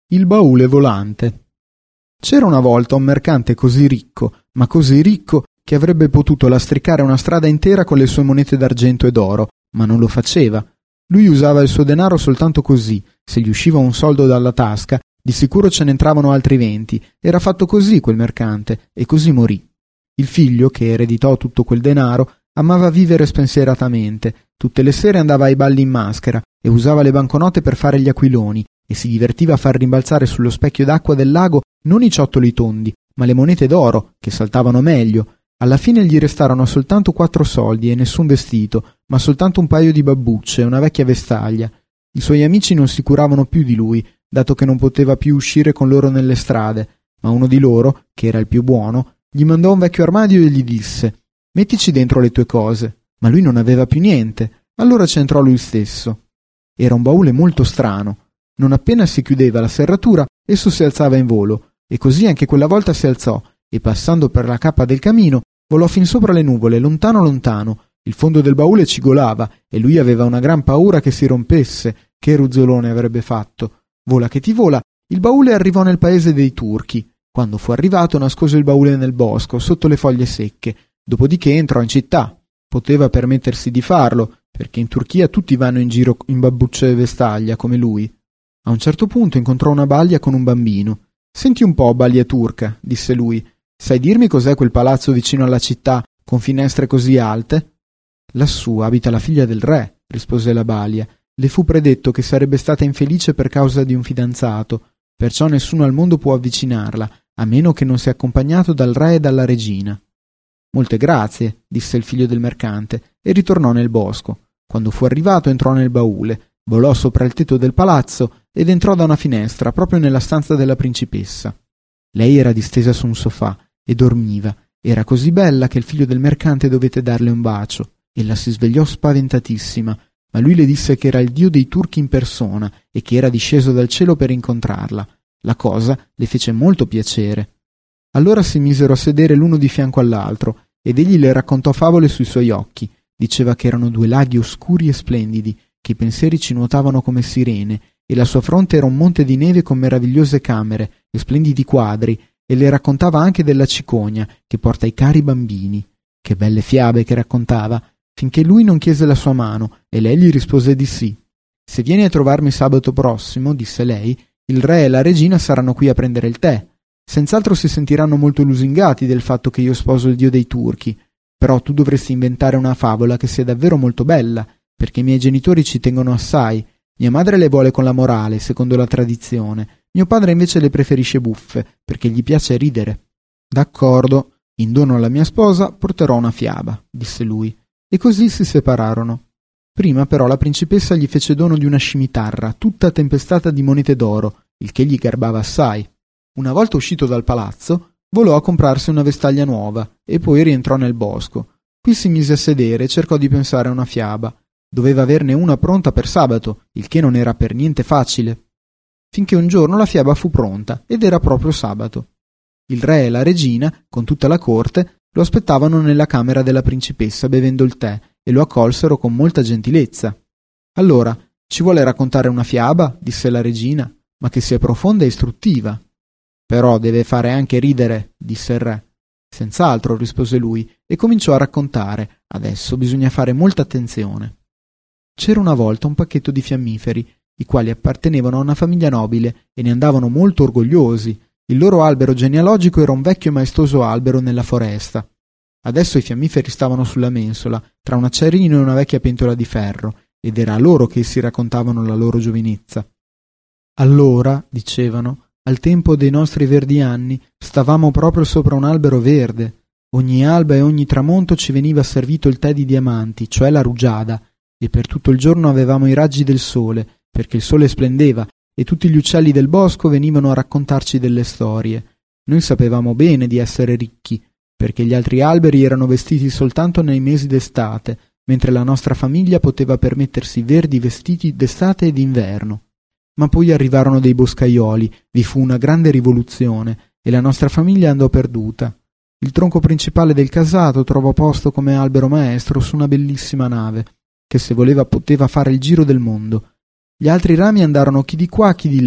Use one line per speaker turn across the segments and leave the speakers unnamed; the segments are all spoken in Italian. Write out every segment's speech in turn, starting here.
Il baule volante. C'era una volta un mercante così ricco, ma così ricco, che avrebbe potuto lastricare una strada intera con le sue monete d'argento e d'oro, ma non lo faceva. Lui usava il suo denaro soltanto così. Se gli usciva un soldo dalla tasca, di sicuro ce ne entravano altri 20. Era fatto così quel mercante, e così morì. Il figlio, che ereditò tutto quel denaro, amava vivere spensieratamente. Tutte le sere andava ai balli in maschera e usava le banconote per fare gli aquiloni e si divertiva a far rimbalzare sullo specchio d'acqua del lago non i ciottoli tondi, ma le monete d'oro, che saltavano meglio. Alla fine gli restarono soltanto 4 soldi e nessun vestito, ma soltanto un paio di babbucce e una vecchia vestaglia. I suoi amici non si curavano più di lui, dato che non poteva più uscire con loro nelle strade, ma uno di loro, che era il più buono, gli mandò un vecchio armadio e gli disse: «Mettici dentro le tue cose». Ma lui non aveva più niente, allora ci entrò lui stesso. Era un baule molto strano. Non appena si chiudeva la serratura, esso si alzava in volo, e così anche quella volta si alzò, e passando per la cappa del camino, volò fin sopra le nuvole, lontano lontano. Il fondo del baule cigolava, e lui aveva una gran paura che si rompesse. Che ruzzolone avrebbe fatto! Vola che ti vola, il baule arrivò nel paese dei turchi. Quando fu arrivato, nascose il baule nel bosco, sotto le foglie secche. Dopodiché entrò in città. Poteva permettersi di farlo, perché in Turchia tutti vanno in giro in babbucce e vestaglia, come lui. A un certo punto incontrò una balia con un bambino. «Senti un po', balia turca», disse lui, «sai dirmi cos'è quel palazzo vicino alla città, con finestre così alte?» «Lassù abita la figlia del re», rispose la balia. «Le fu predetto che sarebbe stata infelice per causa di un fidanzato, perciò nessuno al mondo può avvicinarla, a meno che non sia accompagnato dal re e dalla regina». «Molte grazie», disse il figlio del mercante, e ritornò nel bosco. Quando fu arrivato entrò nel baule, volò sopra il tetto del palazzo ed entrò da una finestra proprio nella stanza della principessa. Lei era distesa su un sofà e dormiva. Era così bella che il figlio del mercante dovette darle un bacio. Ella si svegliò spaventatissima, ma lui le disse che era il dio dei turchi in persona e che era disceso dal cielo per incontrarla. La cosa le fece molto piacere. Allora si misero a sedere l'uno di fianco all'altro ed egli le raccontò favole sui suoi occhi. Diceva che erano 2 laghi oscuri e splendidi, che i pensieri ci nuotavano come sirene, e la sua fronte era un monte di neve con meravigliose camere e splendidi quadri, e le raccontava anche della cicogna che porta i cari bambini. Che belle fiabe che raccontava, finché lui non chiese la sua mano e lei gli rispose di sì. «Se vieni a trovarmi sabato prossimo», disse lei, «il re e la regina saranno qui a prendere il tè. Senz'altro si sentiranno molto lusingati del fatto che io sposo il dio dei turchi, però tu dovresti inventare una favola che sia davvero molto bella, perché i miei genitori ci tengono assai. Mia madre le vuole con la morale, secondo la tradizione. Mio padre invece le preferisce buffe, perché gli piace ridere». «D'accordo, in dono alla mia sposa porterò una fiaba», disse lui, e così si separarono. Prima però la principessa gli fece dono di una scimitarra, tutta tempestata di monete d'oro, il che gli garbava assai. Una volta uscito dal palazzo, volò a comprarsi una vestaglia nuova e poi rientrò nel bosco. Qui si mise a sedere e cercò di pensare a una fiaba. Doveva averne una pronta per sabato, il che non era per niente facile. Finché un giorno la fiaba fu pronta ed era proprio sabato. Il re e la regina, con tutta la corte, lo aspettavano nella camera della principessa bevendo il tè e lo accolsero con molta gentilezza. «Allora, ci vuole raccontare una fiaba?» disse la regina, «ma che sia profonda e istruttiva». «Però deve fare anche ridere», disse il re. «Senz'altro», rispose lui, e cominciò a raccontare. «Adesso bisogna fare molta attenzione». C'era una volta un pacchetto di fiammiferi, i quali appartenevano a una famiglia nobile e ne andavano molto orgogliosi. Il loro albero genealogico era un vecchio e maestoso albero nella foresta. Adesso i fiammiferi stavano sulla mensola, tra un acerino e una vecchia pentola di ferro, ed era a loro che essi raccontavano la loro giovinezza. «Allora», dicevano, «al tempo dei nostri verdi anni, stavamo proprio sopra un albero verde. Ogni alba e ogni tramonto ci veniva servito il tè di diamanti, cioè la rugiada, e per tutto il giorno avevamo i raggi del sole, perché il sole splendeva, e tutti gli uccelli del bosco venivano a raccontarci delle storie. Noi sapevamo bene di essere ricchi, perché gli altri alberi erano vestiti soltanto nei mesi d'estate, mentre la nostra famiglia poteva permettersi verdi vestiti d'estate e d'inverno. Ma poi arrivarono dei boscaioli, vi fu una grande rivoluzione, e la nostra famiglia andò perduta. Il tronco principale del casato trovò posto come albero maestro su una bellissima nave, che se voleva poteva fare il giro del mondo. Gli altri rami andarono chi di qua chi di là,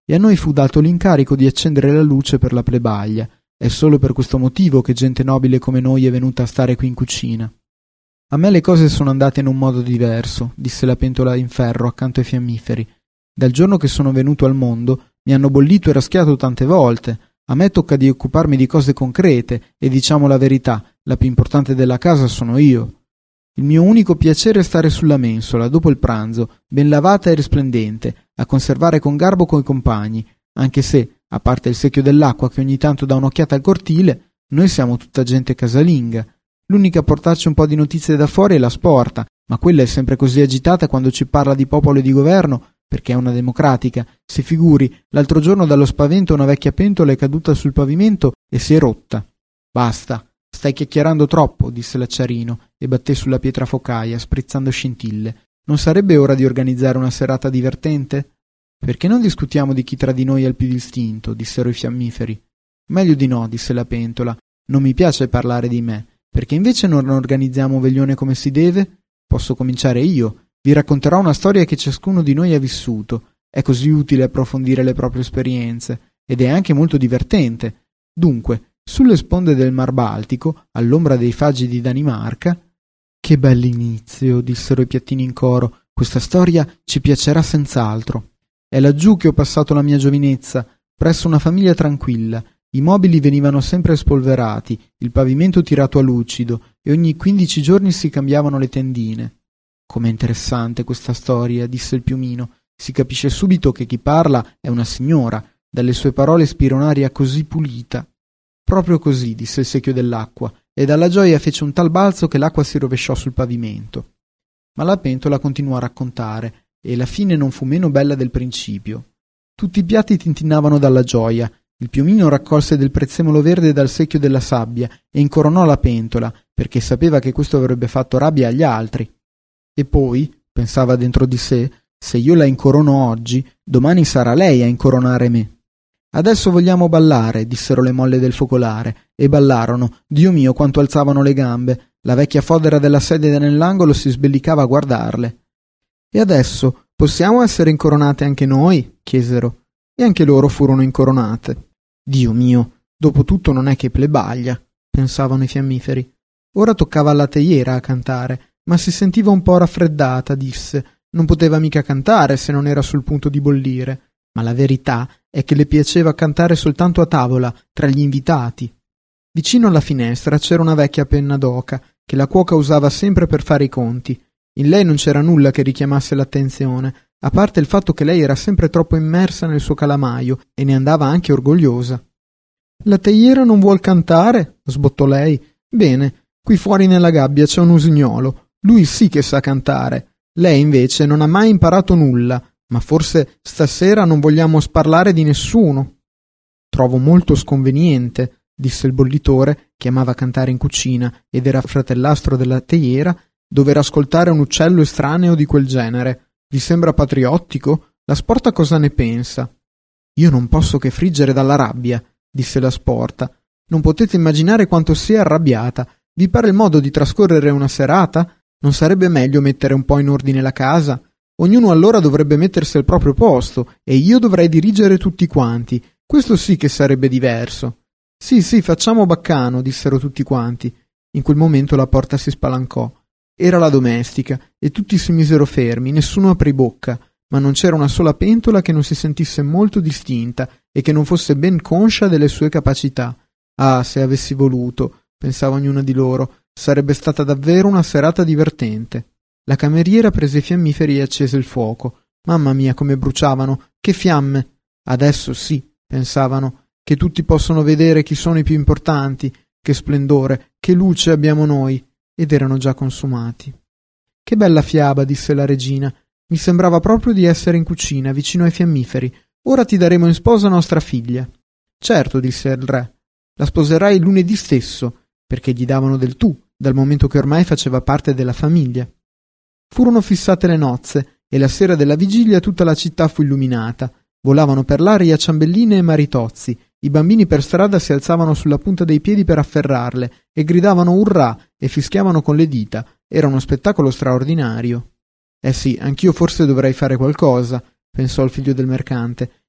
e a noi fu dato l'incarico di accendere la luce per la plebaglia. È solo per questo motivo che gente nobile come noi è venuta a stare qui in cucina. A me le cose sono andate in un modo diverso, disse la pentola in ferro accanto ai fiammiferi. Dal giorno che sono venuto al mondo mi hanno bollito e raschiato tante volte. A me tocca di occuparmi di cose concrete e, diciamo la verità, la più importante della casa sono io. Il mio unico piacere è stare sulla mensola, dopo il pranzo, ben lavata e risplendente, a conservare con garbo coi compagni, anche se, a parte il secchio dell'acqua che ogni tanto dà un'occhiata al cortile, noi siamo tutta gente casalinga. L'unica a portarci un po' di notizie da fuori è la Sporta, ma quella è sempre così agitata quando ci parla di popolo e di governo, perché è una democratica. Si figuri, l'altro giorno dallo spavento una vecchia pentola è caduta sul pavimento e si è rotta. Basta, stai chiacchierando troppo, disse l'acciarino e batté sulla pietra focaia, sprizzando scintille. Non sarebbe ora di organizzare una serata divertente? Perché non discutiamo di chi tra di noi è il più distinto, dissero i fiammiferi. Meglio di no, disse la pentola. Non mi piace parlare di me. Perché invece non organizziamo un veglione come si deve? Posso cominciare io. Vi racconterò una storia che ciascuno di noi ha vissuto. È così utile approfondire le proprie esperienze. Ed è anche molto divertente. Dunque, sulle sponde del Mar Baltico, all'ombra dei faggi di Danimarca... Che bell'inizio, dissero i piattini in coro. Questa storia ci piacerà senz'altro. È laggiù che ho passato la mia giovinezza, presso una famiglia tranquilla. I mobili venivano sempre spolverati, il pavimento tirato a lucido e ogni 15 giorni si cambiavano le tendine. Com'è interessante questa storia, disse il piumino. Si capisce subito che chi parla è una signora, dalle sue parole spira un'aria così pulita. Proprio così, disse il secchio dell'acqua, e dalla gioia fece un tal balzo che l'acqua si rovesciò sul pavimento. Ma la pentola continuò a raccontare, e la fine non fu meno bella del principio. Tutti i piatti tintinnavano dalla gioia. Il piumino raccolse del prezzemolo verde dal secchio della sabbia e incoronò la pentola, perché sapeva che questo avrebbe fatto rabbia agli altri. E poi, pensava dentro di sé, se io la incorono oggi, domani sarà lei a incoronare me. Adesso vogliamo ballare, dissero le molle del focolare, e ballarono. Dio mio, quanto alzavano le gambe. La vecchia fodera della sedia nell'angolo si sbellicava a guardarle. E adesso possiamo essere incoronate anche noi? Chiesero. E anche loro furono incoronate. Dio mio, dopo tutto non è che plebaglia, pensavano i fiammiferi. Ora toccava alla teiera a cantare, ma si sentiva un po' raffreddata, disse. Non poteva mica cantare se non era sul punto di bollire. Ma la verità è che le piaceva cantare soltanto a tavola, tra gli invitati. Vicino alla finestra c'era una vecchia penna d'oca, che la cuoca usava sempre per fare i conti. In lei non c'era nulla che richiamasse l'attenzione, a parte il fatto che lei era sempre troppo immersa nel suo calamaio e ne andava anche orgogliosa. La teiera non vuol cantare? Sbottò lei. Bene, qui fuori nella gabbia c'è un usignolo. Lui sì che sa cantare. Lei invece non ha mai imparato nulla, ma forse stasera non vogliamo sparlare di nessuno. Trovo molto sconveniente, disse il bollitore, che amava cantare in cucina ed era fratellastro della teiera, dover ascoltare un uccello estraneo di quel genere. Vi sembra patriottico? La Sporta cosa ne pensa? Io non posso che friggere dalla rabbia, disse la Sporta. Non potete immaginare quanto sia arrabbiata. Vi pare il modo di trascorrere una serata? Non sarebbe meglio mettere un po' in ordine la casa? Ognuno allora dovrebbe mettersi al proprio posto e io dovrei dirigere tutti quanti. Questo sì che sarebbe diverso. Sì, facciamo baccano, dissero tutti quanti. In quel momento la porta si spalancò. Era la domestica, e tutti si misero fermi, nessuno aprì bocca, ma non c'era una sola pentola che non si sentisse molto distinta e che non fosse ben conscia delle sue capacità. Ah, se avessi voluto, pensava ognuna di loro, sarebbe stata davvero una serata divertente. La cameriera prese i fiammiferi e accese il fuoco. Mamma mia, come bruciavano! Che fiamme! Adesso sì, pensavano, che tutti possono vedere chi sono i più importanti. Che splendore, che luce abbiamo noi! Ed erano già consumati. Che bella fiaba, disse la regina. Mi sembrava proprio di essere in cucina, vicino ai fiammiferi. Ora ti daremo in sposa nostra figlia. Certo, disse il re. La sposerai lunedì stesso, perché gli davano del tu, dal momento che ormai faceva parte della famiglia. Furono fissate le nozze, e la sera della vigilia tutta la città fu illuminata. Volavano per l'aria ciambelline e maritozzi. I bambini per strada si alzavano sulla punta dei piedi per afferrarle e gridavano urrà e fischiavano con le dita. Era uno spettacolo straordinario. Sì, anch'io forse dovrei fare qualcosa, pensò il figlio del mercante,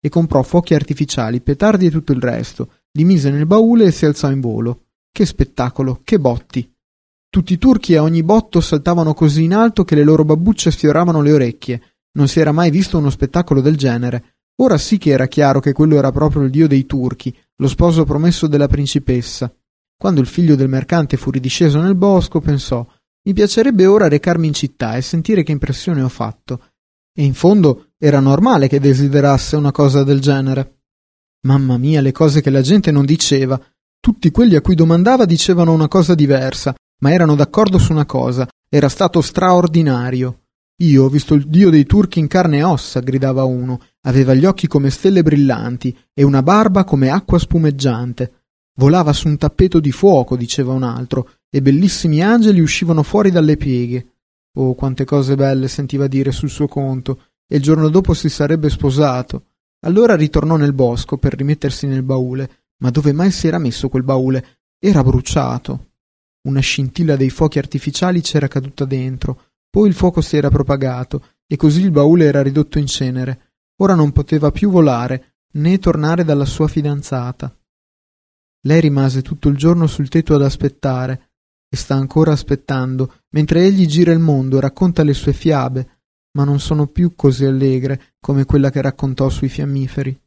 e comprò fuochi artificiali, petardi e tutto il resto, li mise nel baule e si alzò in volo. Che spettacolo, che botti! Tutti i turchi a ogni botto saltavano così in alto che le loro babbucce sfioravano le orecchie. Non si era mai visto uno spettacolo del genere. Ora sì che era chiaro che quello era proprio il dio dei turchi, lo sposo promesso della principessa. Quando il figlio del mercante fu ridisceso nel bosco, pensò: mi piacerebbe ora recarmi in città e sentire che impressione ho fatto. E in fondo era normale che desiderasse una cosa del genere. Mamma mia, le cose che la gente non diceva. Tutti quelli a cui domandava dicevano una cosa diversa, ma erano d'accordo su una cosa: era stato straordinario. Io ho visto il dio dei turchi in carne e ossa, gridava uno. Aveva gli occhi come stelle brillanti e una barba come acqua spumeggiante. Volava su un tappeto di fuoco, diceva un altro, e bellissimi angeli uscivano fuori dalle pieghe. Oh, quante cose belle sentiva dire sul suo conto, e il giorno dopo si sarebbe sposato. Allora ritornò nel bosco per rimettersi nel baule, ma dove mai si era messo quel baule? Era bruciato. Una scintilla dei fuochi artificiali c'era caduta dentro, poi il fuoco si era propagato, e così il baule era ridotto in cenere. Ora non poteva più volare, né tornare dalla sua fidanzata. Lei rimase tutto il giorno sul tetto ad aspettare, e sta ancora aspettando, mentre egli gira il mondo e racconta le sue fiabe, ma non sono più così allegre come quella che raccontò sui fiammiferi.